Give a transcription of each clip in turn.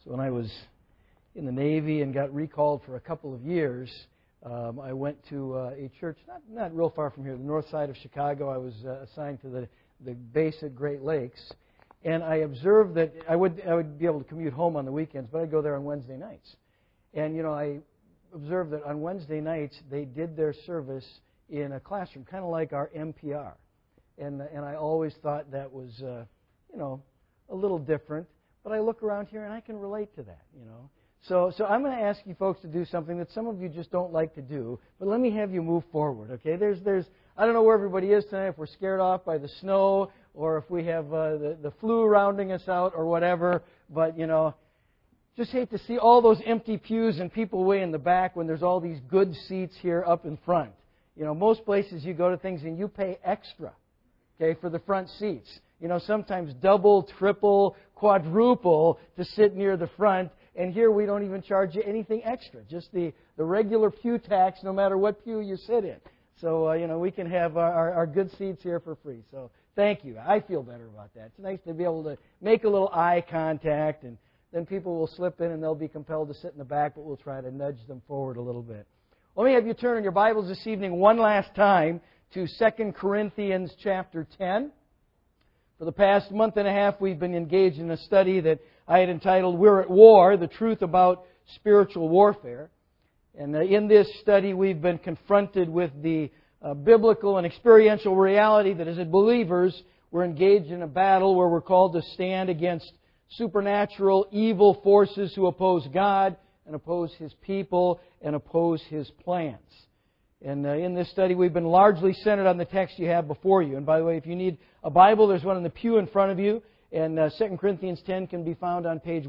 So when I was in the Navy and got recalled for a couple of years, I went to a church not real far from here, the north side of Chicago. I was assigned to the base at Great Lakes, and I observed that I would be able to commute home on the weekends, but I'd go there on Wednesday nights. And I observed that on Wednesday nights they did their service in a classroom, kind of like our MPR, and I always thought that was a little different. But I look around here and I can relate to that, So I'm going to ask you folks to do something that some of you just don't like to do, but let me have you move forward, okay? There's I don't know where everybody is tonight, if we're scared off by the snow or if we have the flu rounding us out or whatever, but, just hate to see all those empty pews and people way in the back when there's all these good seats here up in front. Most places you go to things and you pay extra, okay, for the front seats. Sometimes double, triple, quadruple to sit near the front. And here we don't even charge you anything extra, just the regular pew tax no matter what pew you sit in. So, we can have our good seats here for free. So thank you. I feel better about that. It's nice to be able to make a little eye contact, and then people will slip in and they'll be compelled to sit in the back, but we'll try to nudge them forward a little bit. Let me have you turn in your Bibles this evening one last time to 2 Corinthians chapter 10. For the past month and a half, we've been engaged in a study that I had entitled, We're at War, the Truth About Spiritual Warfare. And in this study, we've been confronted with the biblical and experiential reality that as believers, we're engaged in a battle where we're called to stand against supernatural evil forces who oppose God and oppose His people and oppose His plans. And in this study, we've been largely centered on the text you have before you. And by the way, if you need a Bible, there's one in the pew in front of you. And 2 Corinthians 10 can be found on page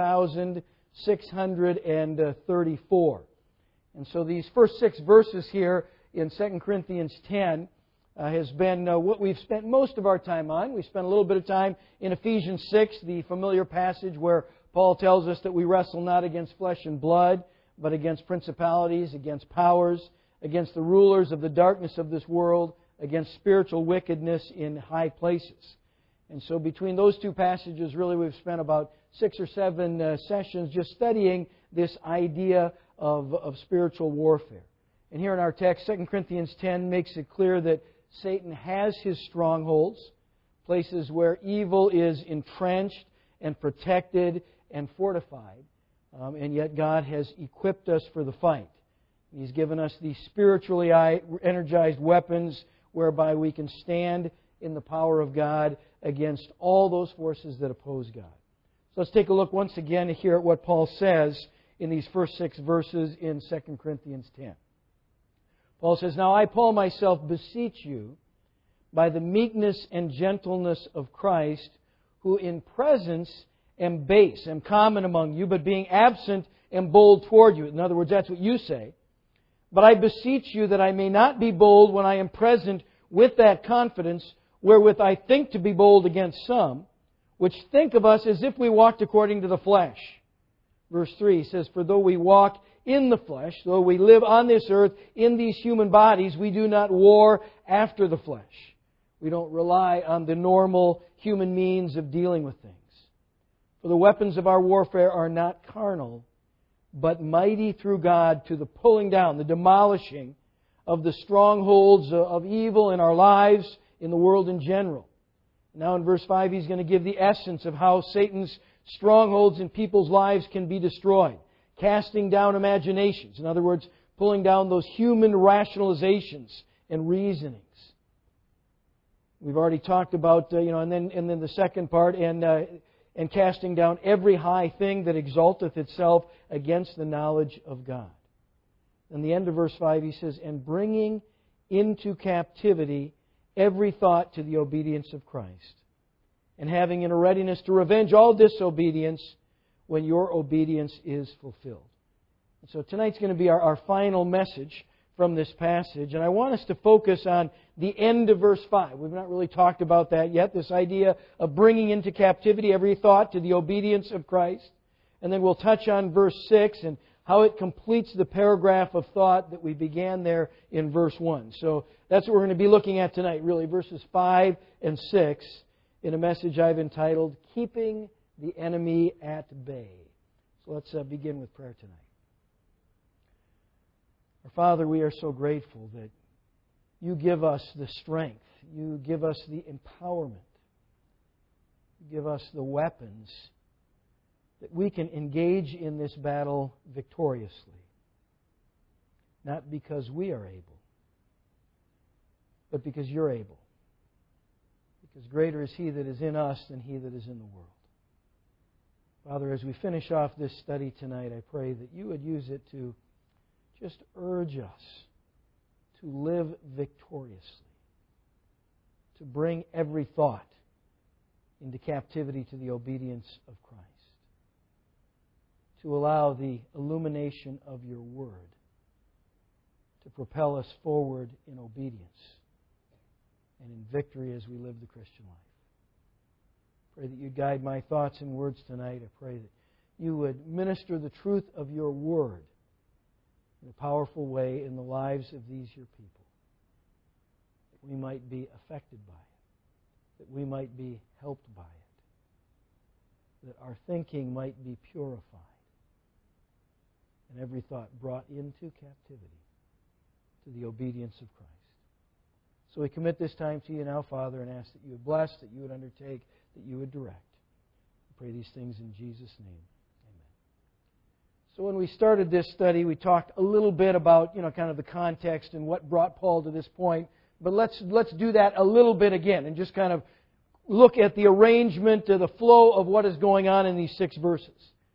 1634. And so these first 6 verses here in 2 Corinthians 10 has been what we've spent most of our time on. We spent a little bit of time in Ephesians 6, the familiar passage where Paul tells us that we wrestle not against flesh and blood, but against principalities, against powers, against the rulers of the darkness of this world, against spiritual wickedness in high places. And so between those two passages, really we've spent about 6 or 7 sessions just studying this idea of spiritual warfare. And here in our text, 2 Corinthians 10 makes it clear that Satan has his strongholds, places where evil is entrenched and protected and fortified. And yet God has equipped us for the fight. He's given us these spiritually energized weapons whereby we can stand in the power of God against all those forces that oppose God. So let's take a look once again here at what Paul says in these first 6 verses in 2 Corinthians 10. Paul says, Now I, Paul, myself beseech you by the meekness and gentleness of Christ, who in presence am base, am common among you, but being absent am bold toward you. In other words, that's what you say. But I beseech you that I may not be bold when I am present with that confidence wherewith I think to be bold against some, which think of us as if we walked according to the flesh. Verse 3 says, For though we walk in the flesh, though we live on this earth in these human bodies, we do not war after the flesh. We don't rely on the normal human means of dealing with things. For the weapons of our warfare are not carnal, but mighty through God to the pulling down, the demolishing of the strongholds of evil in our lives, in the world in general. Now in verse 5, he's going to give the essence of how Satan's strongholds in people's lives can be destroyed. Casting down imaginations. In other words, pulling down those human rationalizations and reasonings. We've already talked about, and then the second part, and casting down every high thing that exalteth itself against the knowledge of God. In the end of verse 5, he says, And bringing into captivity every thought to the obedience of Christ, and having in a readiness to revenge all disobedience when your obedience is fulfilled. And so tonight's going to be our final message from this passage, and I want us to focus on the end of verse 5. We've not really talked about that yet, this idea of bringing into captivity every thought to the obedience of Christ. And then we'll touch on verse 6 and how it completes the paragraph of thought that we began there in verse 1. So that's what we're going to be looking at tonight, really, verses 5 and 6, in a message I've entitled, Keeping the Enemy at Bay. So let's begin with prayer tonight. Our Father, we are so grateful that You give us the strength. You give us the empowerment. You give us the weapons that we can engage in this battle victoriously. Not because we are able, but because You're able. Because greater is He that is in us than he that is in the world. Father, as we finish off this study tonight, I pray that You would use it to just urge us to live victoriously, to bring every thought into captivity to the obedience of Christ, to allow the illumination of Your Word to propel us forward in obedience and in victory as we live the Christian life. Pray that You'd guide my thoughts and words tonight. I pray that You would minister the truth of Your Word in a powerful way in the lives of these Your people, that we might be affected by it, that we might be helped by it, that our thinking might be purified, and every thought brought into captivity to the obedience of Christ. So we commit this time to You now, Father, and ask that You would bless, that You would undertake, that You would direct. We pray these things in Jesus' name. So when we started this study, we talked a little bit about, kind of the context and what brought Paul to this point. But let's do that a little bit again and just kind of look at the arrangement, the flow of what is going on in these 6 verses.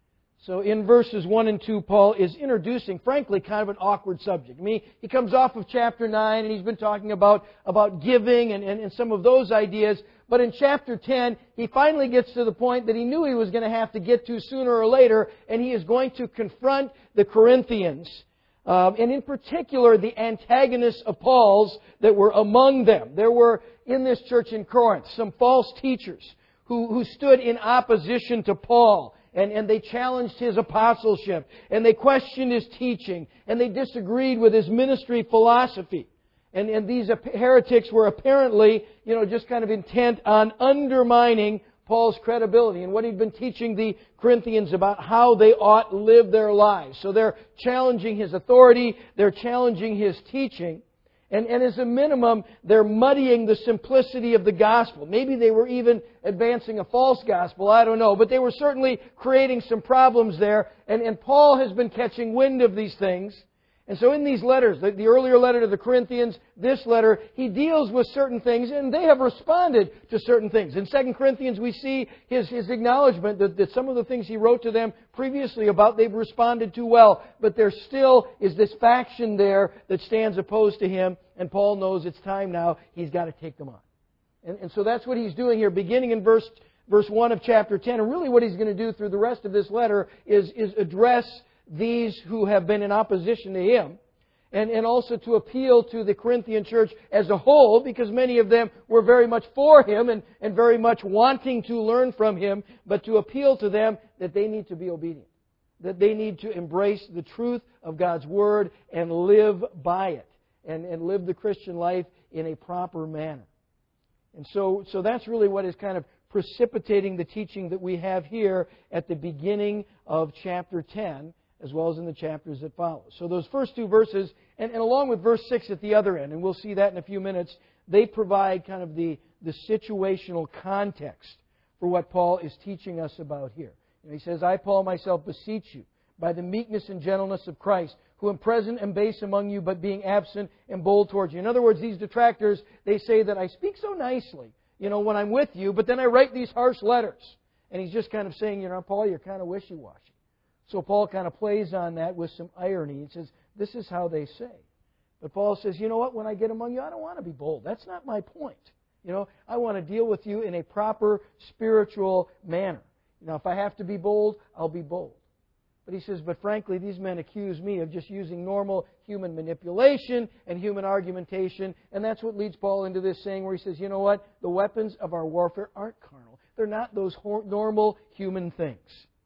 So in verses 1 and 2, Paul is introducing, frankly, kind of an awkward subject. I mean, he comes off of chapter 9 and he's been talking about giving and some of those ideas. But in chapter 10, he finally gets to the point that he knew he was going to have to get to sooner or later, and he is going to confront the Corinthians, and in particular the antagonists of Paul's that were among them. There were, in this church in Corinth, some false teachers who stood in opposition to Paul. And they challenged his apostleship, and they questioned his teaching, and they disagreed with his ministry philosophy. And these heretics were apparently, just kind of intent on undermining Paul's credibility and what he'd been teaching the Corinthians about how they ought to live their lives. So they're challenging his authority, they're challenging his teaching. And as a minimum, they're muddying the simplicity of the gospel. Maybe they were even advancing a false gospel, I don't know. But they were certainly creating some problems there. And Paul has been catching wind of these things. And so in these letters, the earlier letter to the Corinthians, this letter, he deals with certain things, and they have responded to certain things. In 2 Corinthians, we see his acknowledgement that some of the things he wrote to them previously about, they've responded to well. But there still is this faction there that stands opposed to him, and Paul knows it's time now. He's got to take them on. And so that's what he's doing here, beginning in verse 1 of chapter 10. And really what he's going to do through the rest of this letter is address these who have been in opposition to him, and also to appeal to the Corinthian church as a whole, because many of them were very much for him and very much wanting to learn from him, but to appeal to them that they need to be obedient, that they need to embrace the truth of God's Word and live by it, and live the Christian life in a proper manner. And so that's really what is kind of precipitating the teaching that we have here at the beginning of chapter 10, as well as in the chapters that follow. So those first 2 verses, and along with verse 6 at the other end, and we'll see that in a few minutes, they provide kind of the situational context for what Paul is teaching us about here. He says, I, Paul, myself beseech you, by the meekness and gentleness of Christ, who am present and base among you, but being absent and bold towards you. In other words, these detractors, they say that I speak so nicely, when I'm with you, but then I write these harsh letters. And he's just kind of saying, Paul, you're kind of wishy-washy. So Paul kind of plays on that with some irony. He says, this is how they say. But Paul says, you know what? When I get among you, I don't want to be bold. That's not my point. I want to deal with you in a proper spiritual manner. If I have to be bold, I'll be bold. But he says, but frankly, these men accuse me of just using normal human manipulation and human argumentation. And that's what leads Paul into this saying where he says, you know what? The weapons of our warfare aren't carnal. They're not those normal human things.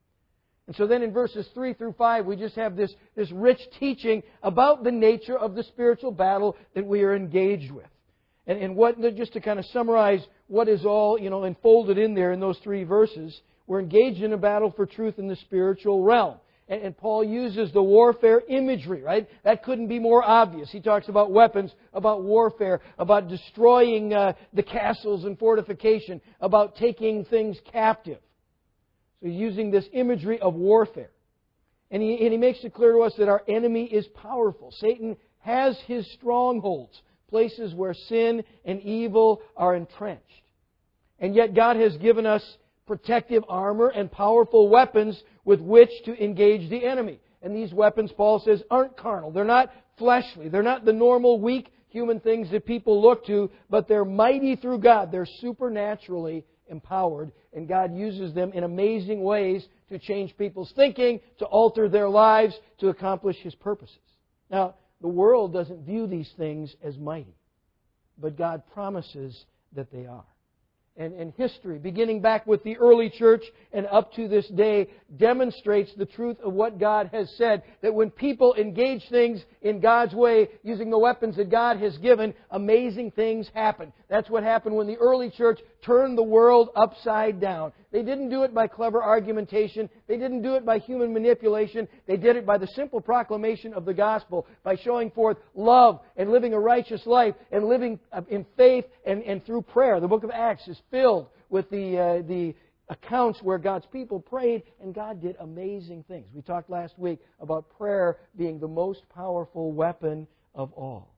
And so then in verses 3 through 5, we just have this rich teaching about the nature of the spiritual battle that we are engaged with. And just to kind of summarize what is all, unfolded in there in those 3 verses, We're engaged in a battle for truth in the spiritual realm. And Paul uses the warfare imagery, right? That couldn't be more obvious. He talks about weapons, about warfare, about destroying the castles and fortification, about taking things captive. So he's using this imagery of warfare. And he makes it clear to us that our enemy is powerful. Satan has his strongholds, places where sin and evil are entrenched. And yet God has given us protective armor and powerful weapons with which to engage the enemy. And these weapons, Paul says, aren't carnal. They're not fleshly. They're not the normal, weak human things that people look to, but they're mighty through God. They're supernaturally empowered, and God uses them in amazing ways to change people's thinking, to alter their lives, to accomplish His purposes. Now, the world doesn't view these things as mighty, but God promises that they are. And history, beginning back with the early church and up to this day, demonstrates the truth of what God has said. That when people engage things in God's way, using the weapons that God has given, amazing things happen. That's what happened when the early church turned the world upside down. They didn't do it by clever argumentation. They didn't do it by human manipulation. They did it by the simple proclamation of the gospel, by showing forth love and living a righteous life and living in faith and through prayer. The book of Acts is filled with the accounts where God's people prayed and God did amazing things. We talked last week about prayer being the most powerful weapon of all.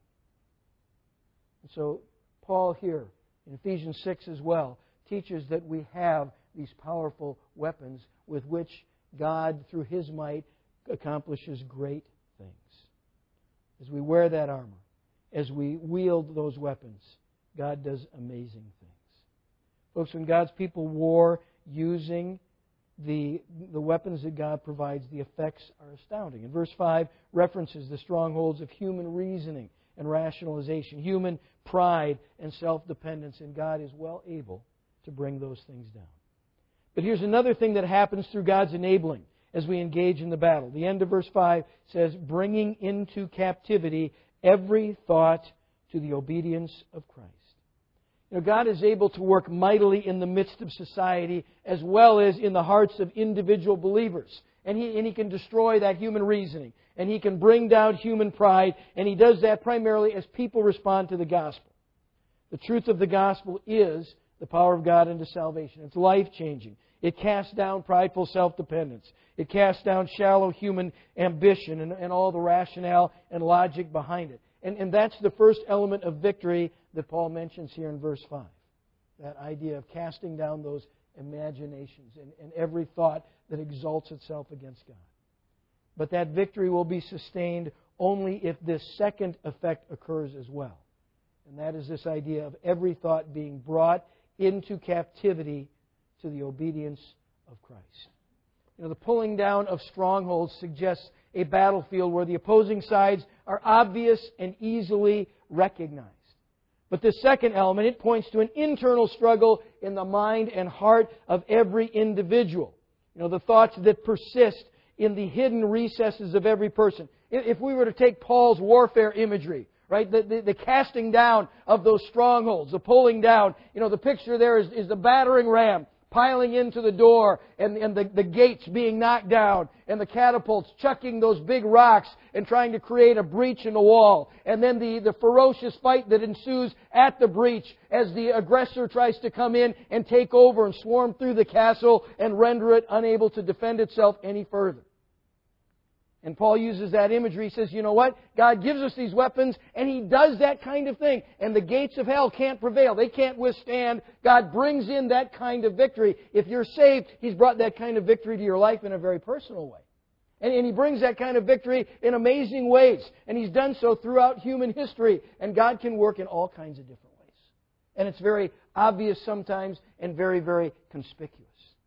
And so Paul here in Ephesians 6 as well teaches that we have these powerful weapons with which God, through His might, accomplishes great things. As we wear that armor, as we wield those weapons, God does amazing things. Folks, when God's people war using the weapons that God provides, the effects are astounding. And verse 5 references the strongholds of human reasoning and rationalization, human pride and self-dependence, and God is well able to bring those things down. But here's another thing that happens through God's enabling as we engage in the battle. The end of verse 5 says, bringing into captivity every thought to the obedience of Christ. You know, God is able to work mightily in the midst of society as well as in the hearts of individual believers. And He can destroy that human reasoning. And He can bring down human pride. And He does that primarily as people respond to the gospel. The truth of the gospel is the power of God into salvation. It's life-changing. It casts down prideful self-dependence. It casts down shallow human ambition and all the rationale and logic behind it. And that's the first element of victory that Paul mentions here in verse 5. That idea of casting down those imaginations and every thought that exalts itself against God. But that victory will be sustained only if this second effect occurs as well. And that is this idea of every thought being brought into captivity to the obedience of Christ. You know, the pulling down of strongholds suggests a battlefield where the opposing sides are obvious and easily recognized. But the second element, it points to an internal struggle in the mind and heart of every individual. You know, the thoughts that persist in the hidden recesses of every person. If we were to take Paul's warfare imagery, right, the casting down of those strongholds, the pulling down, you know, the picture there is the battering ram piling into the door and the gates being knocked down and the catapults chucking those big rocks and trying to create a breach in the wall. And then the ferocious fight that ensues at the breach as the aggressor tries to come in and take over and swarm through the castle and render it unable to defend itself any further. And Paul uses that imagery. He says, you know what? God gives us these weapons, and He does that kind of thing. And the gates of hell can't prevail. They can't withstand. God brings in that kind of victory. If you're saved, He's brought that kind of victory to your life in a very personal way. And He brings that kind of victory in amazing ways. And He's done so throughout human history. And God can work in all kinds of different ways. And it's very obvious sometimes and very, very conspicuous.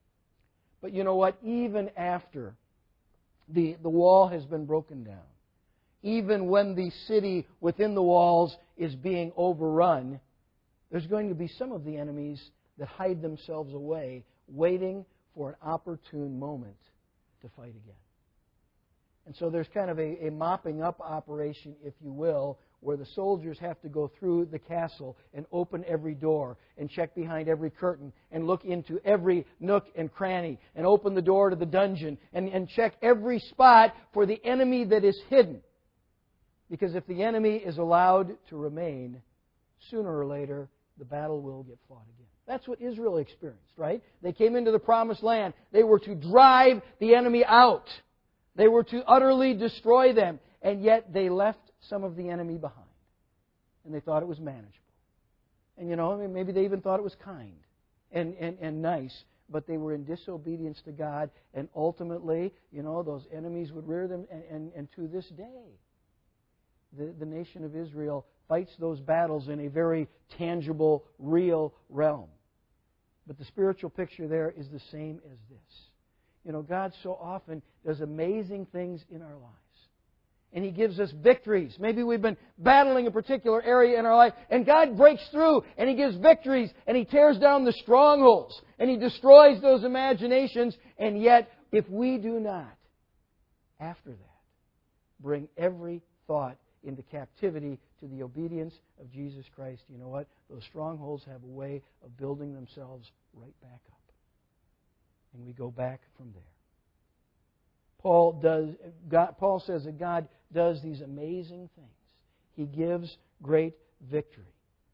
But you know what? Even after the wall has been broken down, even when the city within the walls is being overrun, there's going to be some of the enemies that hide themselves away, waiting for an opportune moment to fight again. And so there's kind of a mopping up operation, if you will, where the soldiers have to go through the castle and open every door and check behind every curtain and look into every nook and cranny and open the door to the dungeon and check every spot for the enemy that is hidden. Because if the enemy is allowed to remain, sooner or later, the battle will get fought again. That's what Israel experienced, right? They came into the promised land. They were to drive the enemy out. They were to utterly destroy them. And yet they left some of the enemy behind. And they thought it was manageable. And maybe they even thought it was kind and nice. But they were in disobedience to God. And ultimately, those enemies would rear them. And to this day, the nation of Israel fights those battles in a very tangible, real realm. But the spiritual picture there is the same as this. God so often does amazing things in our lives. And He gives us victories. Maybe we've been battling a particular area in our life, and God breaks through, and He gives victories, and He tears down the strongholds, and He destroys those imaginations. And yet, if we do not, after that, bring every thought into captivity to the obedience of Jesus Christ, you know what? Those strongholds have a way of building themselves right back up. And we go back from there. Paul says that God does these amazing things. He gives great victory.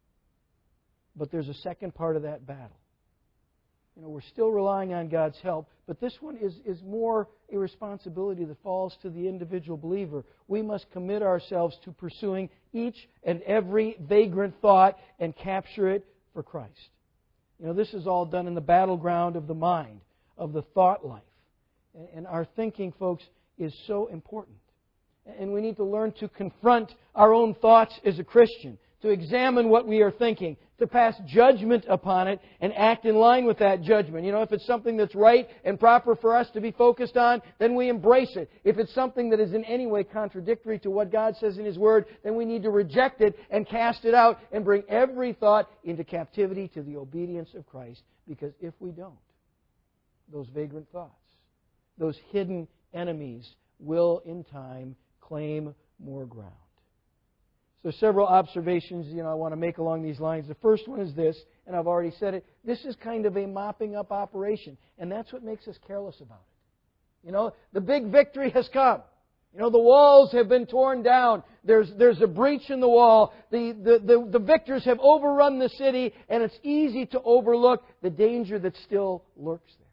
But there's a second part of that battle. We're still relying on God's help, but this one is more a responsibility that falls to the individual believer. We must commit ourselves to pursuing each and every vagrant thought and capture it for Christ. This is all done in the battleground of the mind, of the thought life. And our thinking, folks, is so important. And we need to learn to confront our own thoughts as a Christian, to examine what we are thinking, to pass judgment upon it and act in line with that judgment. If it's something that's right and proper for us to be focused on, then we embrace it. If it's something that is in any way contradictory to what God says in His Word, then we need to reject it and cast it out and bring every thought into captivity to the obedience of Christ. Because if we don't, those vagrant thoughts, those hidden enemies will in time claim more ground. So several observations, I want to make along these lines. The first one is this, and I've already said it. This is kind of a mopping up operation, and that's what makes us careless about it. The big victory has come. The walls have been torn down. There's a breach in the wall. The victors have overrun the city, and it's easy to overlook the danger that still lurks there.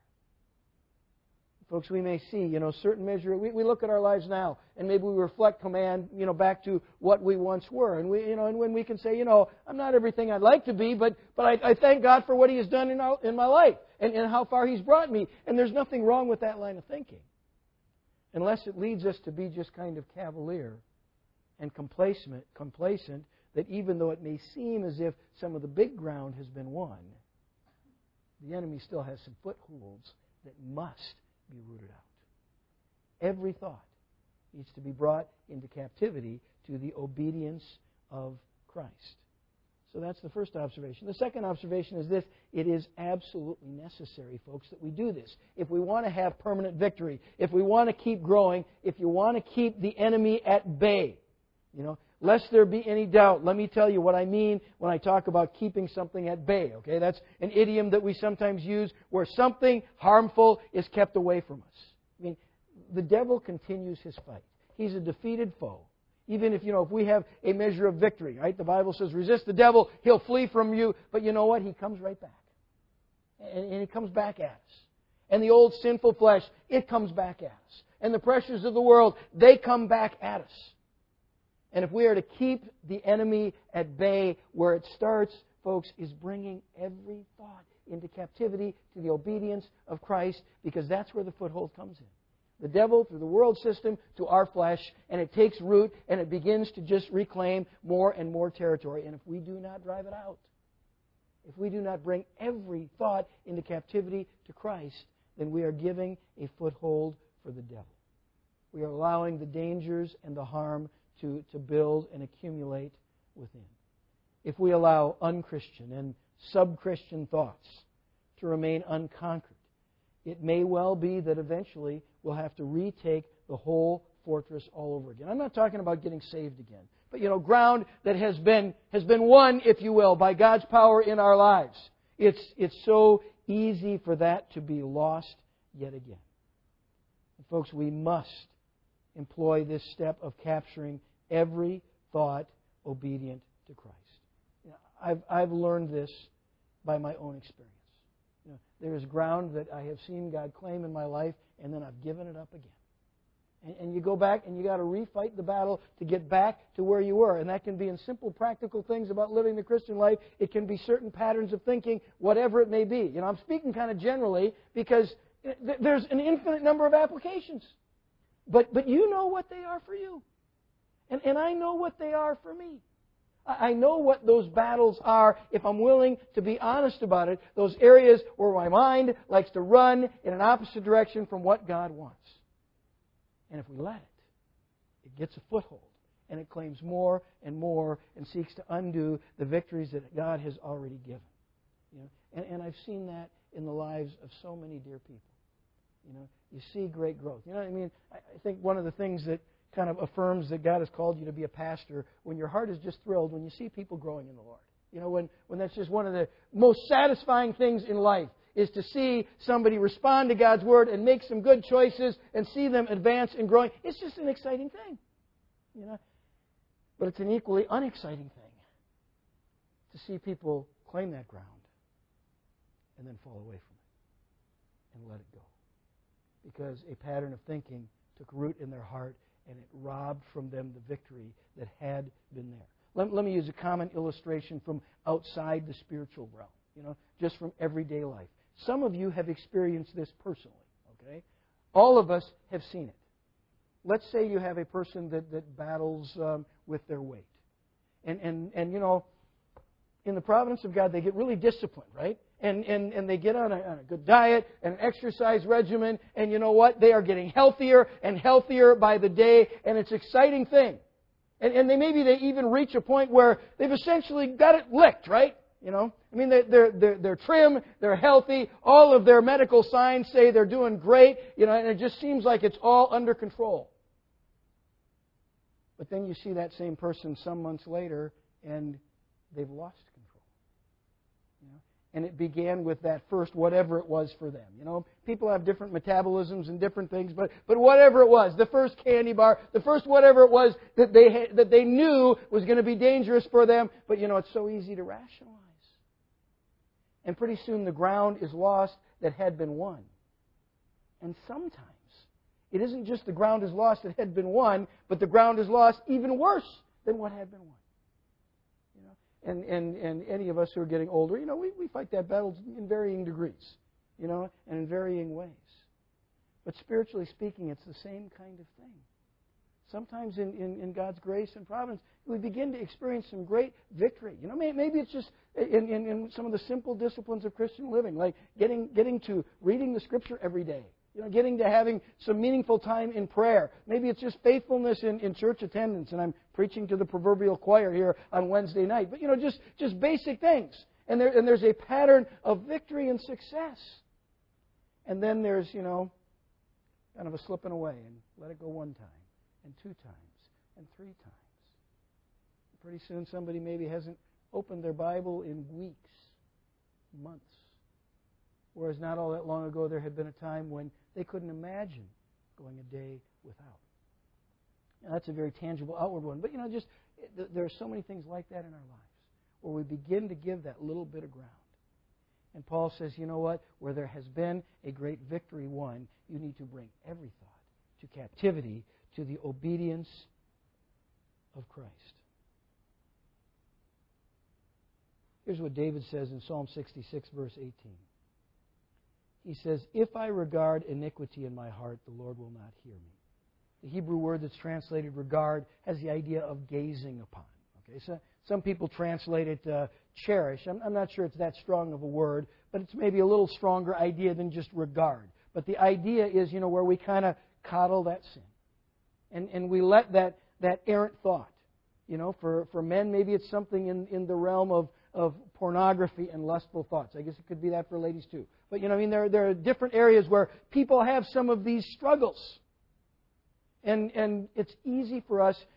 Folks, we may see, certain measure. We look at our lives now, and maybe we reflect command, back to what we once were, and and when we can say, I'm not everything I'd like to be, but I thank God for what He has done in my life and how far He's brought me, and there's nothing wrong with that line of thinking, unless it leads us to be just kind of cavalier and complacent. That even though it may seem as if some of the big ground has been won, the enemy still has some footholds that must be rooted out. Every thought needs to be brought into captivity to the obedience of Christ. So that's the first observation. The second observation is this: it is absolutely necessary, folks, that we do this. If we want to have permanent victory, if we want to keep growing, if you want to keep the enemy at bay, lest there be any doubt, let me tell you what I mean when I talk about keeping something at bay. Okay, that's an idiom that we sometimes use where something harmful is kept away from us. The devil continues his fight. He's a defeated foe. Even if we have a measure of victory, right? The Bible says, resist the devil, he'll flee from you. But you know what? He comes right back. And he comes back at us. And the old sinful flesh, it comes back at us. And the pressures of the world, they come back at us. And if we are to keep the enemy at bay, where it starts, folks, is bringing every thought into captivity to the obedience of Christ, because that's where the foothold comes in. The devil, through the world system, to our flesh, and it takes root, and it begins to just reclaim more and more territory. And if we do not drive it out, if we do not bring every thought into captivity to Christ, then we are giving a foothold for the devil. We are allowing the dangers and the harm to build and accumulate within. If we allow unchristian and sub-Christian thoughts to remain unconquered, it may well be that eventually we'll have to retake the whole fortress all over again. I'm not talking about getting saved again. but ground that has been won, if you will, by God's power in our lives. It's so easy for that to be lost yet again. And folks, we must employ this step of capturing every thought obedient to Christ. I've learned this by my own experience. There is ground that I have seen God claim in my life, and then I've given it up again. And you go back and you got to refight the battle to get back to where you were. And that can be in simple, practical things about living the Christian life. It can be certain patterns of thinking, whatever it may be. I'm speaking kind of generally because there's an infinite number of applications. But you know what they are for you. And I know what they are for me. I know what those battles are if I'm willing to be honest about it. Those areas where my mind likes to run in an opposite direction from what God wants. And if we let it gets a foothold. And it claims more and more and seeks to undo the victories that God has already given. And I've seen that in the lives of so many dear people. You see great growth. I think one of the things that kind of affirms that God has called you to be a pastor when your heart is just thrilled when you see people growing in the Lord. When that's just one of the most satisfying things in life is to see somebody respond to God's Word and make some good choices and see them advance and growing. It's just an exciting thing. But it's an equally unexciting thing to see people claim that ground and then fall away from it and let it go. Because a pattern of thinking took root in their heart and it robbed from them the victory that had been there. Let me use a common illustration from outside the spiritual realm, just from everyday life. Some of you have experienced this personally, okay? All of us have seen it. Let's say you have a person that battles with their weight. And in the providence of God, they get really disciplined, right? And they get on a good diet and an exercise regimen. And you know what? They are getting healthier and healthier by the day. And it's an exciting thing. And maybe they even reach a point where they've essentially got it licked, right? They're trim, they're healthy. All of their medical signs say they're doing great. And it just seems like it's all under control. But then you see that same person some months later, and they've lost control. And it began with that first whatever it was for them. People have different metabolisms and different things, but whatever it was, the first candy bar, the first whatever it was that they knew was going to be dangerous for them. But it's so easy to rationalize. And pretty soon the ground is lost that had been won. And sometimes it isn't just the ground is lost that had been won, but the ground is lost even worse than what had been won. And any of us who are getting older, we fight that battle in varying degrees, and in varying ways. But spiritually speaking, it's the same kind of thing. Sometimes in God's grace and providence, we begin to experience some great victory. Maybe it's just in some of the simple disciplines of Christian living, like getting to reading the Scripture every day. Getting to having some meaningful time in prayer. Maybe it's just faithfulness in church attendance, and I'm preaching to the proverbial choir here on Wednesday night. But, just basic things. And there's a pattern of victory and success. And then there's, kind of a slipping away and let it go one time, and 2 times, and 3 times. Pretty soon somebody maybe hasn't opened their Bible in weeks, months. Whereas not all that long ago there had been a time when they couldn't imagine going a day without. Now, that's a very tangible outward one. But, there are so many things like that in our lives where we begin to give that little bit of ground. And Paul says, you know what? Where there has been a great victory won, you need to bring every thought to captivity to the obedience of Christ. Here's what David says in Psalm 66, verse 18. He says, if I regard iniquity in my heart, the Lord will not hear me. The Hebrew word that's translated regard has the idea of gazing upon. Okay, so some people translate it cherish. I'm not sure it's that strong of a word, but it's maybe a little stronger idea than just regard. But the idea is, where we kind of coddle that sin. And we let that errant thought. For men, maybe it's something in the realm of pornography and lustful thoughts. I guess it could be that for ladies too. But, there are different areas where people have some of these struggles. And it's easy for us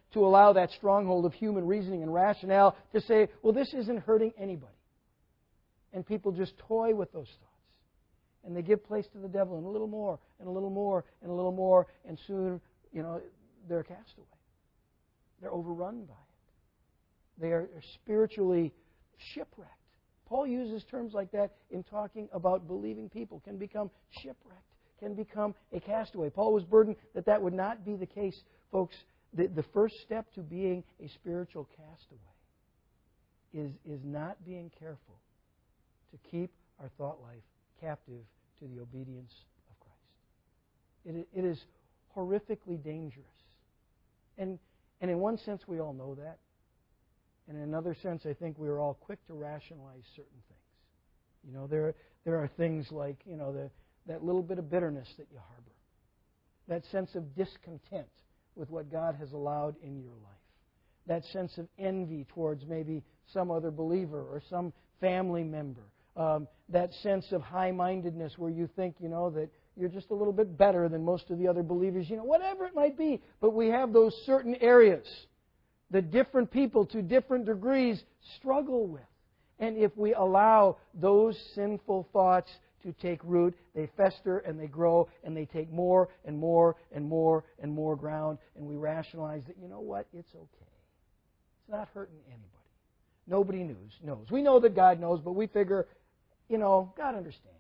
to allow that stronghold of human reasoning and rationale to say, well, this isn't hurting anybody. And people just toy with those thoughts. And they give place to the devil, and a little more, and a little more, and a little more, and soon, they're cast away. They're overrun by it. They are spiritually shipwrecked. Paul uses terms like that in talking about believing people can become shipwrecked, can become a castaway. Paul was burdened that would not be the case, folks. The first step to being a spiritual castaway is not being careful to keep our thought life captive to the obedience of Christ. It is horrifically dangerous. And in one sense, we all know that. And in another sense, I think we are all quick to rationalize certain things. There are things like, that little bit of bitterness that you harbor. That sense of discontent with what God has allowed in your life. That sense of envy towards maybe some other believer or some family member. That sense of high-mindedness where you think, that you're just a little bit better than most of the other believers. Whatever it might be. But we have those certain areas that different people to different degrees struggle with. And if we allow those sinful thoughts to take root, they fester and they grow and they take more and more and more and more ground. And we rationalize that, it's okay. It's not hurting anybody. Nobody knows. We know that God knows, but we figure, God understands.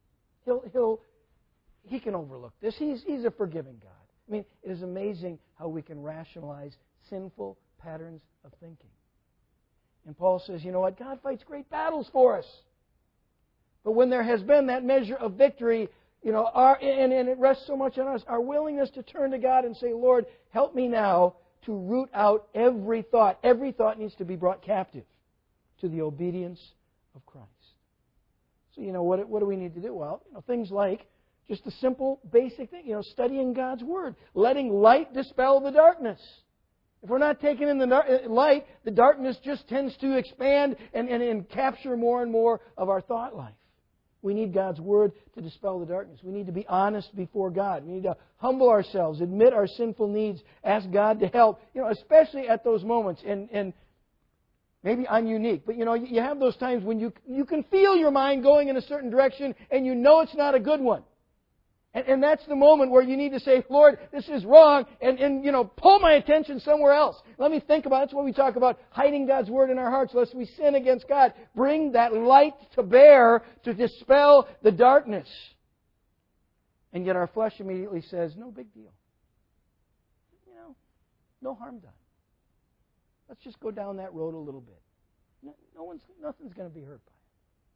He can overlook this. He's a forgiving God. I mean, it is amazing how we can rationalize sinful patterns of thinking. And Paul says, God fights great battles for us. But when there has been that measure of victory, and it rests so much on us, our willingness to turn to God and say, Lord, help me now to root out every thought. Every thought needs to be brought captive to the obedience of Christ. So, what do we need to do? Well, things like just a simple, basic thing, studying God's Word, letting light dispel the darkness. If we're not taking in the light, the darkness just tends to expand and capture more and more of our thought life. We need God's Word to dispel the darkness. We need to be honest before God. We need to humble ourselves, admit our sinful needs, ask God to help, especially at those moments. And maybe I'm unique, but you have those times when you can feel your mind going in a certain direction and it's not a good one. And that's the moment where you need to say, Lord, this is wrong, and pull my attention somewhere else. Let me think about it. That's what we talk about, hiding God's Word in our hearts lest we sin against God. Bring that light to bear to dispel the darkness. And yet our flesh immediately says, no big deal. No harm done. Let's just go down that road a little bit. Nothing's going to be hurt by it.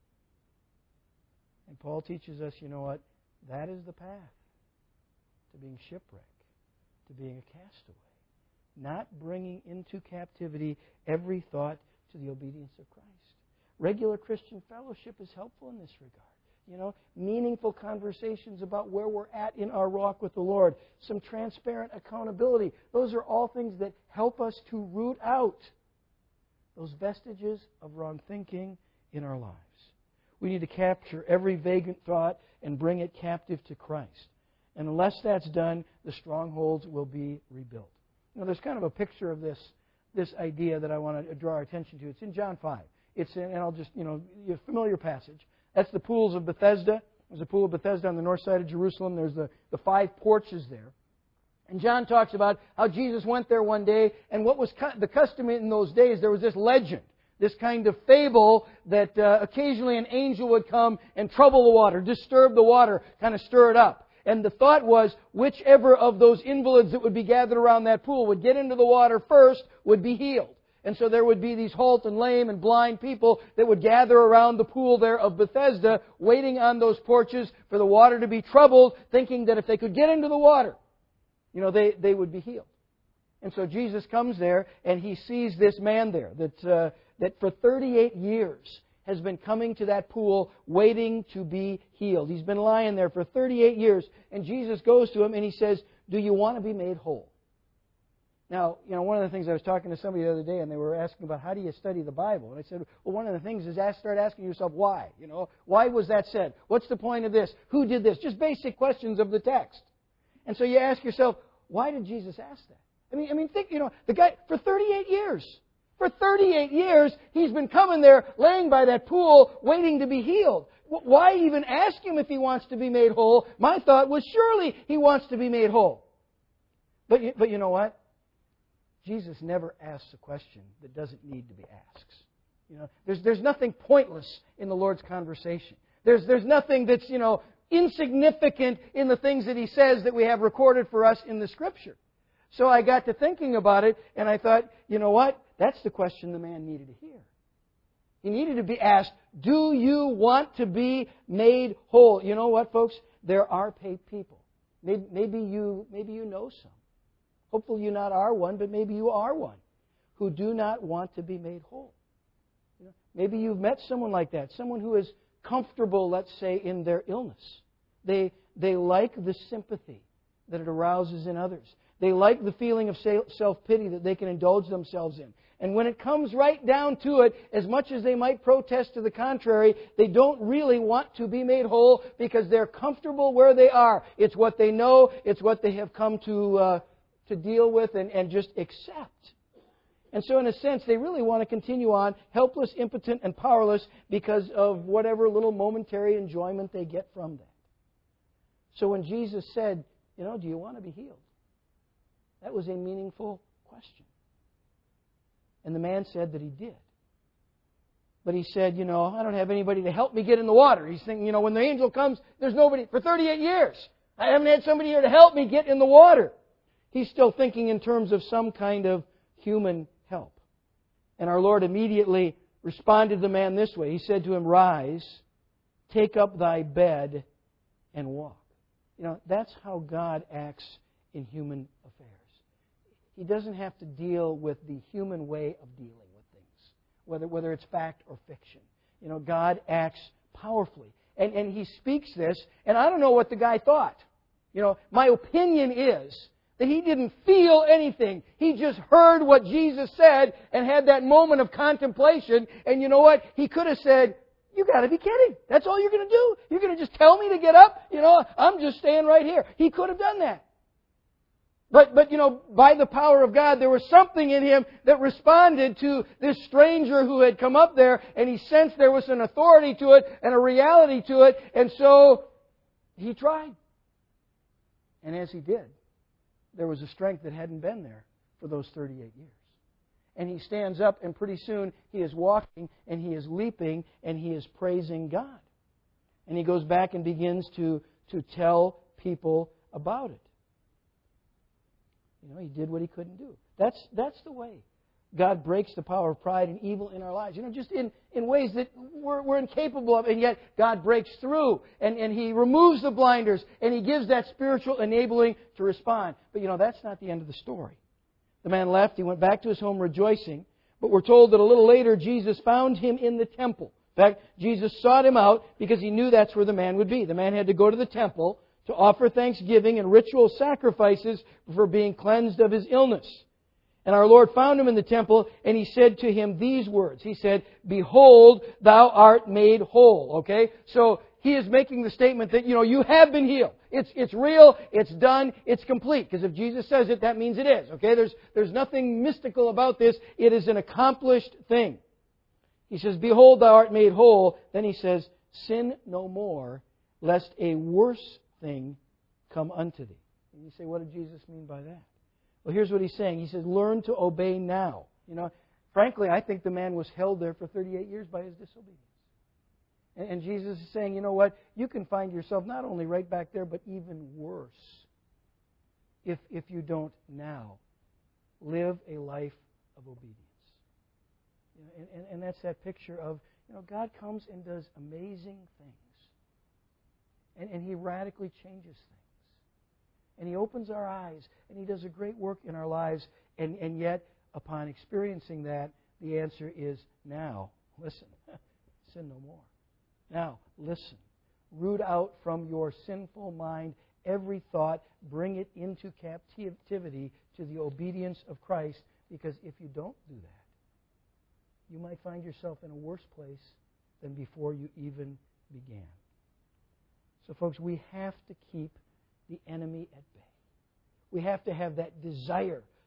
And Paul teaches us, that is the path to being shipwrecked, to being a castaway. Not bringing into captivity every thought to the obedience of Christ. Regular Christian fellowship is helpful in this regard. Meaningful conversations about where we're at in our walk with the Lord. Some transparent accountability. Those are all things that help us to root out those vestiges of wrong thinking in our lives. We need to capture every vagrant thought and bring it captive to Christ. And unless that's done, the strongholds will be rebuilt. There's kind of a picture of this idea that I want to draw our attention to. It's in John 5. And I'll just, a familiar passage. That's the pools of Bethesda. There's a pool of Bethesda on the north side of Jerusalem. There's the 5 porches there. And John talks about how Jesus went there one day, and what was the custom in those days, there was this legend. This kind of fable that occasionally an angel would come and trouble the water, disturb the water, kind of stir it up. And the thought was, whichever of those invalids that would be gathered around that pool would get into the water first would be healed. And so there would be these halt and lame and blind people that would gather around the pool there of Bethesda, waiting on those porches for the water to be troubled, thinking that if they could get into the water, they would be healed. And so Jesus comes there and he sees this man there that for 38 years has been coming to that pool waiting to be healed. He's been lying there for 38 years. And Jesus goes to him and he says, do you want to be made whole? Now, one of the things I was talking to somebody the other day and they were asking about how do you study the Bible? And I said, well, one of the things is start asking yourself why. Why was that said? What's the point of this? Who did this? Just basic questions of the text. And so you ask yourself, why did Jesus ask that? Think, the guy, for 38 years, he's been coming there, laying by that pool, waiting to be healed. Why even ask him if he wants to be made whole? My thought was, surely he wants to be made whole. But you know what? Jesus never asks a question that doesn't need to be asked. There's nothing pointless in the Lord's conversation. There's nothing that's, insignificant in the things that He says that we have recorded for us in the Scripture. So I got to thinking about it, and I thought, you know what? That's the question the man needed to hear. He needed to be asked, do you want to be made whole? You know what, folks? There are people. Maybe you know some. Hopefully you not are one, but maybe you are one who do not want to be made whole. Maybe you've met someone like that, someone who is comfortable, let's say, in their illness. They like the sympathy that it arouses in others. They like the feeling of self-pity that they can indulge themselves in. And when it comes right down to it, as much as they might protest to the contrary, they don't really want to be made whole because they're comfortable where they are. It's what they know. It's what they have come to deal with and just accept. And so in a sense, they really want to continue on, helpless, impotent, and powerless because of whatever little momentary enjoyment they get from that. So when Jesus said, do you want to be healed? That was a meaningful question. And the man said that he did. But he said, I don't have anybody to help me get in the water. He's thinking, when the angel comes, there's nobody. For 38 years, I haven't had somebody here to help me get in the water. He's still thinking in terms of some kind of human help. And our Lord immediately responded to the man this way. He said to him, rise, take up thy bed, and walk. That's how God acts in human affairs. He doesn't have to deal with the human way of dealing with things, whether it's fact or fiction. God acts powerfully. And He speaks this, and I don't know what the guy thought. My opinion is that he didn't feel anything. He just heard what Jesus said and had that moment of contemplation. And you know what? He could have said, you got to be kidding. That's all you're going to do? You're going to just tell me to get up? I'm just staying right here. He could have done that. But by the power of God, there was something in him that responded to this stranger who had come up there, and he sensed there was an authority to it and a reality to it, and so he tried. And as he did, there was a strength that hadn't been there for those 38 years. And he stands up, and pretty soon he is walking, and he is leaping, and he is praising God. And he goes back and begins to tell people about it. He did what he couldn't do. That's the way God breaks the power of pride and evil in our lives. Just in ways that we're incapable of, and yet God breaks through, and He removes the blinders, and He gives that spiritual enabling to respond. But that's not the end of the story. The man left, he went back to his home rejoicing, but we're told that a little later Jesus found him in the temple. In fact, Jesus sought him out because He knew that's where the man would be. The man had to go to the temple to offer thanksgiving and ritual sacrifices for being cleansed of his illness. And our Lord found him in the temple, and He said to him these words. He said, behold, thou art made whole. Okay? So He is making the statement that, you have been healed. It's real, it's done, it's complete. Because if Jesus says it, that means it is. Okay? There's nothing mystical about this. It is an accomplished thing. He says, behold, thou art made whole. Then He says, sin no more, lest a worse thing come unto thee. And you say, what did Jesus mean by that? Well, here's what He's saying. He says, learn to obey now. Frankly, I think the man was held there for 38 years by his disobedience. And Jesus is saying, you know what? You can find yourself not only right back there, but even worse if you don't now live a life of obedience. And that's that picture of, God comes and does amazing things. And He radically changes things. And He opens our eyes, and He does a great work in our lives. And yet, upon experiencing that, the answer is now. Listen, sin no more. Now, listen. Root out from your sinful mind every thought. Bring it into captivity to the obedience of Christ. Because if you don't do that, you might find yourself in a worse place than before you even began. So, folks, we have to keep the enemy at bay. We have to have that desire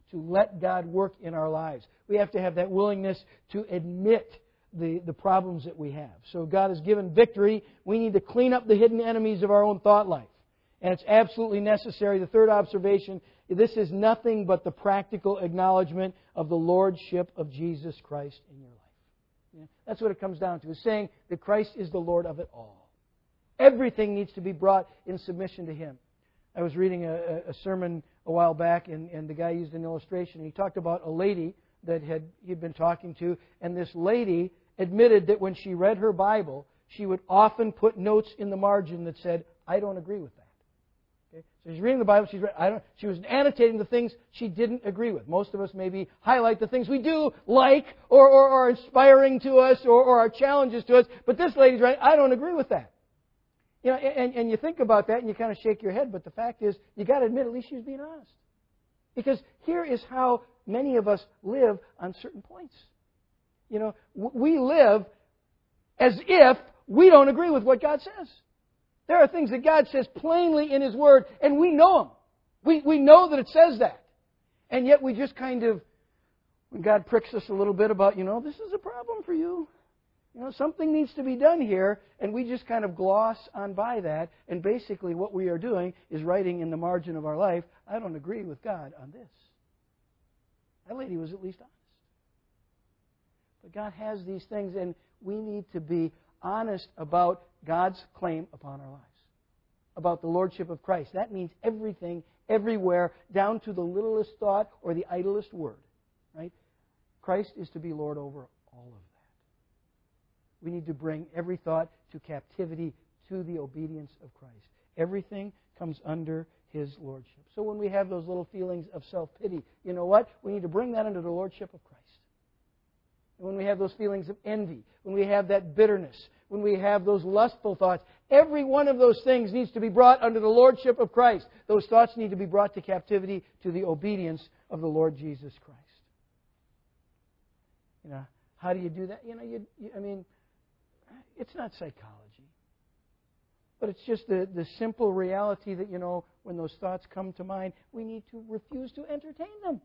to let God work in our lives. We have to have that willingness to admit the problems that we have. So God has given victory. We need to clean up the hidden enemies of our own thought life. And it's absolutely necessary. The third observation, this is nothing but the practical acknowledgement of the Lordship of Jesus Christ in your life. That's what it comes down to, is saying that Christ is the Lord of it all. Everything needs to be brought in submission to Him. I was reading a sermon a while back, and the guy used an illustration. He talked about a lady that he'd been talking to, and this lady admitted that when she read her Bible, she would often put notes in the margin that said, "I don't agree with that." Okay? So she's reading the Bible. She was annotating the things she didn't agree with. Most of us maybe highlight the things we do like, or are inspiring to us, or are challenges to us. But this lady's right. I don't agree with that. You know, and you think about that and you kind of shake your head. But the fact is, you got to admit, at least she was being honest. Because here is how many of us live on certain points. You know, we live as if we don't agree with what God says. There are things that God says plainly in His Word, and we know them. We know that it says that. And yet we just kind of, when God pricks us a little bit about, this is a problem for you. Something needs to be done here, and we just kind of gloss on by that. And basically what we are doing is writing in the margin of our life, I don't agree with God on this. That lady was at least honest. But God has these things, and we need to be honest about God's claim upon our lives, about the Lordship of Christ. That means everything, everywhere, down to the littlest thought or the idlest word. Right? Christ is to be Lord over all of that. We need to bring every thought to captivity to the obedience of Christ. Everything comes under His Lordship. So when we have those little feelings of self-pity, you know what? We need to bring that under the Lordship of Christ. And when we have those feelings of envy, when we have that bitterness, when we have those lustful thoughts, every one of those things needs to be brought under the Lordship of Christ. Those thoughts need to be brought to captivity to the obedience of the Lord Jesus Christ. How do you do that? It's not psychology. But it's just the simple reality that, when those thoughts come to mind, we need to refuse to entertain them.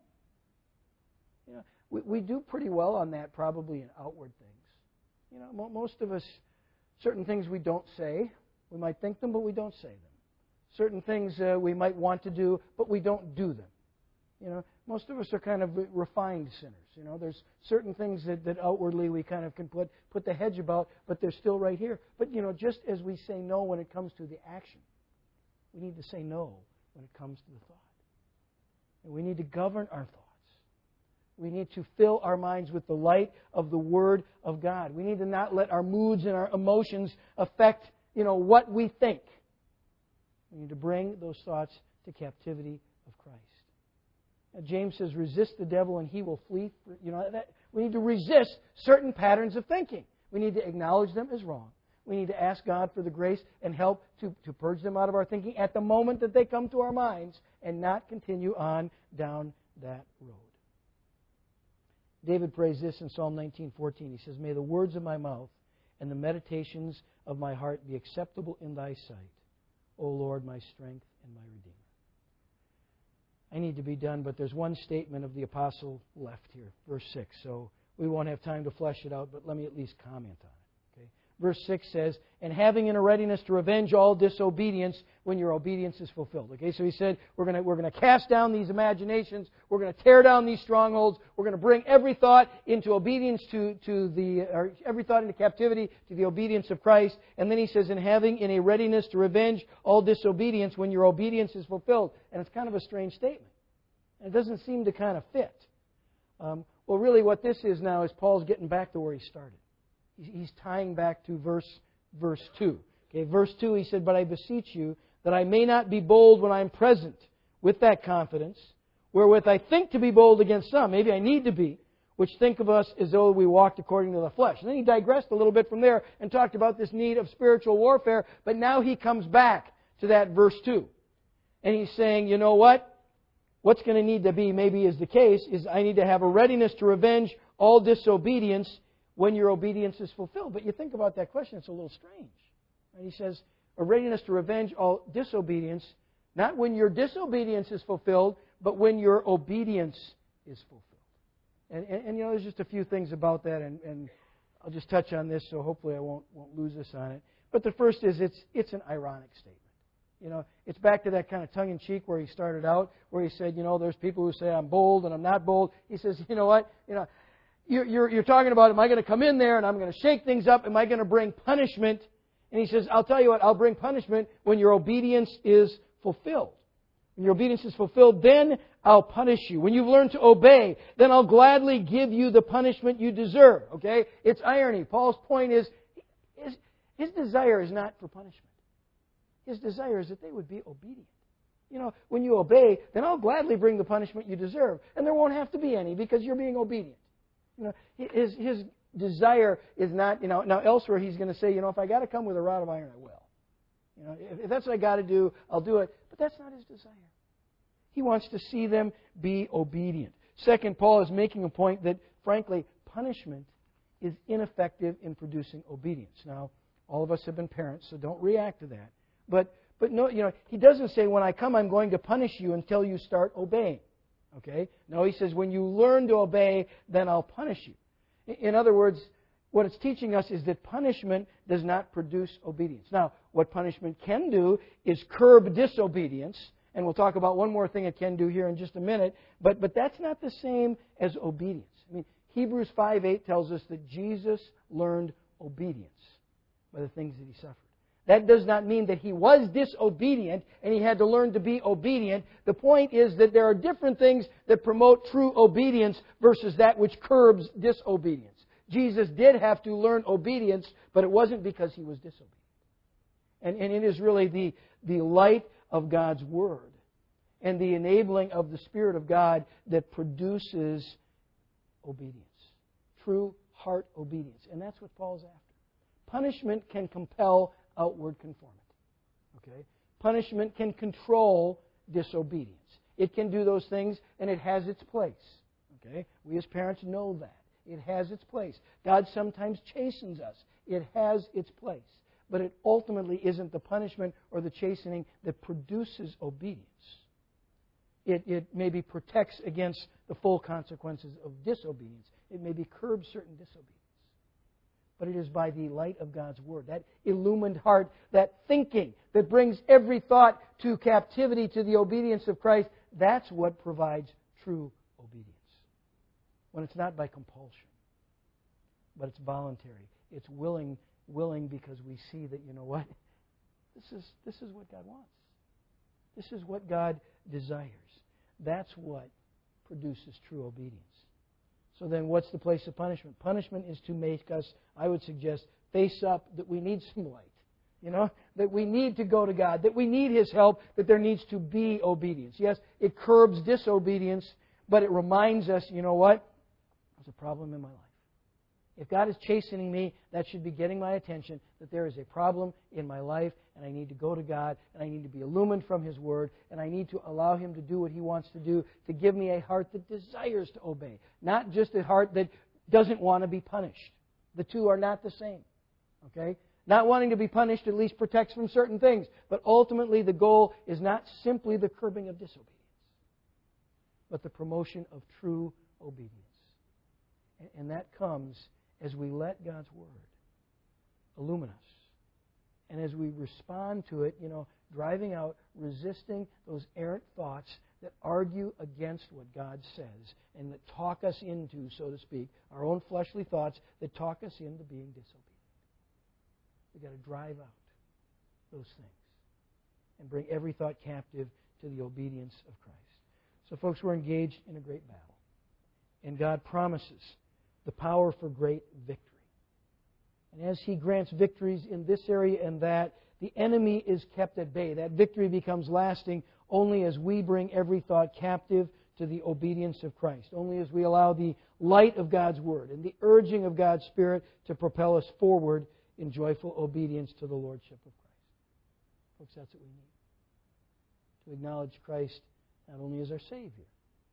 We do pretty well on that probably in outward things. Most of us, certain things we don't say. We might think them, but we don't say them. Certain things we might want to do, but we don't do them. Most of us are kind of refined sinners. There's certain things that outwardly we kind of can put the hedge about, but they're still right here. But, just as we say no when it comes to the action, we need to say no when it comes to the thought. And we need to govern our thoughts. We need to fill our minds with the light of the Word of God. We need to not let our moods and our emotions affect, what we think. We need to bring those thoughts to captivity of Christ. Now, James says, resist the devil and he will flee. We need to resist certain patterns of thinking. We need to acknowledge them as wrong. We need to ask God for the grace and help to purge them out of our thinking at the moment that they come to our minds and not continue on down that road. David prays this in Psalm 19:14. He says, may the words of my mouth and the meditations of my heart be acceptable in thy sight, O Lord, my strength and my Redeemer. I need to be done, but there's one statement of the apostle left here, verse 6. So we won't have time to flesh it out, but let me at least comment on it. Okay? Verse 6 says, and having in a readiness to revenge all disobedience when your obedience is fulfilled. Okay, so he said, we're going to cast down these imaginations. We're going to tear down these strongholds. We're going to bring every thought into obedience every thought into captivity to the obedience of Christ. And then he says, and having in a readiness to revenge all disobedience when your obedience is fulfilled. And it's kind of a strange statement. And it doesn't seem to kind of fit. Well, really what this is now is Paul's getting back to where he started. He's tying back to verse 2. Okay, verse 2, he said, but I beseech you that I may not be bold when I am present with that confidence, wherewith I think to be bold against some, maybe I need to be, which think of us as though we walked according to the flesh. And then he digressed a little bit from there and talked about this need of spiritual warfare, but now he comes back to that verse 2. And he's saying, you know what? What's going to need to be, maybe is the case, is I need to have a readiness to revenge all disobedience when your obedience is fulfilled. But you think about that question, it's a little strange. And he says, a readiness to revenge all disobedience, not when your disobedience is fulfilled, but when your obedience is fulfilled. And there's just a few things about that, and I'll just touch on this, so hopefully I won't lose this on it. But the first is it's an ironic statement. It's back to that kind of tongue-in-cheek where he started out, where he said, there's people who say I'm bold and I'm not bold. He says, you know what? You're talking about, am I going to come in there and I'm going to shake things up? Am I going to bring punishment? And he says, I'll tell you what, I'll bring punishment when your obedience is fulfilled. When your obedience is fulfilled, then I'll punish you. When you've learned to obey, then I'll gladly give you the punishment you deserve. Okay? It's irony. Paul's point is, his desire is not for punishment. His desire is that they would be obedient. When you obey, then I'll gladly bring the punishment you deserve. And there won't have to be any because you're being obedient. His desire is not, now elsewhere he's going to say, if I got to come with a rod of iron, I will. If that's what I got to do, I'll do it. But that's not his desire. He wants to see them be obedient. Second, Paul is making a point that, frankly, punishment is ineffective in producing obedience. Now, all of us have been parents, so don't react to that. But no, he doesn't say, when I come, I'm going to punish you until you start obeying. Okay? No, he says, when you learn to obey, then I'll punish you. In other words, what it's teaching us is that punishment does not produce obedience. Now, what punishment can do is curb disobedience, and we'll talk about one more thing it can do here in just a minute, but that's not the same as obedience. Hebrews 5:8 tells us that Jesus learned obedience by the things that he suffered. That does not mean that he was disobedient and he had to learn to be obedient. The point is that there are different things that promote true obedience versus that which curbs disobedience. Jesus did have to learn obedience, but it wasn't because he was disobedient. And it is really the light of God's Word and the enabling of the Spirit of God that produces obedience. True heart obedience. And that's what Paul's after. Punishment can compel outward conformity. Okay? Punishment can control disobedience. It can do those things, and it has its place. Okay? We as parents know that. It has its place. God sometimes chastens us. It has its place. But it ultimately isn't the punishment or the chastening that produces obedience. It maybe protects against the full consequences of disobedience. It maybe curbs certain disobedience. But it is by the light of God's Word, that illumined heart, that thinking that brings every thought to captivity to the obedience of Christ. That's what provides true obedience. When it's not by compulsion, but it's voluntary. It's willing because we see that, you know what? This is what God wants. This is what God desires. That's what produces true obedience. So then what's the place of punishment? Punishment is to make us, I would suggest, face up that we need some light. That we need to go to God, that we need His help, that there needs to be obedience. Yes, it curbs disobedience, but it reminds us, you know what? There's a problem in my life. If God is chastening me, that should be getting my attention, that there is a problem in my life, and I need to go to God, and I need to be illumined from His Word, and I need to allow Him to do what He wants to do, to give me a heart that desires to obey, not just a heart that doesn't want to be punished. The two are not the same. Okay? Not wanting to be punished at least protects from certain things, but ultimately the goal is not simply the curbing of disobedience, but the promotion of true obedience. And that comes as we let God's Word illumine us. And as we respond to it, driving out, resisting those errant thoughts that argue against what God says and that talk us into, so to speak, our own fleshly thoughts that talk us into being disobedient. We've got to drive out those things and bring every thought captive to the obedience of Christ. So, folks, we're engaged in a great battle. And God promises the power for great victory. And as He grants victories in this area and that, the enemy is kept at bay. That victory becomes lasting only as we bring every thought captive to the obedience of Christ. Only as we allow the light of God's Word and the urging of God's Spirit to propel us forward in joyful obedience to the Lordship of Christ. Folks, that's what we need. To acknowledge Christ not only as our Savior,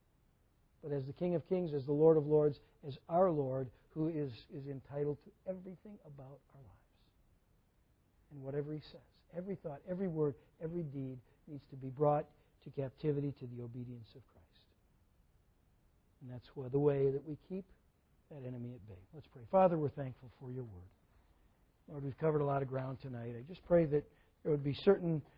but as the King of Kings, as the Lord of Lords, as our Lord, who is entitled to everything about our lives. And whatever He says, every thought, every word, every deed needs to be brought to captivity to the obedience of Christ. And that's the way that we keep that enemy at bay. Let's pray. Father, we're thankful for your word. Lord, we've covered a lot of ground tonight. I just pray that there would be certain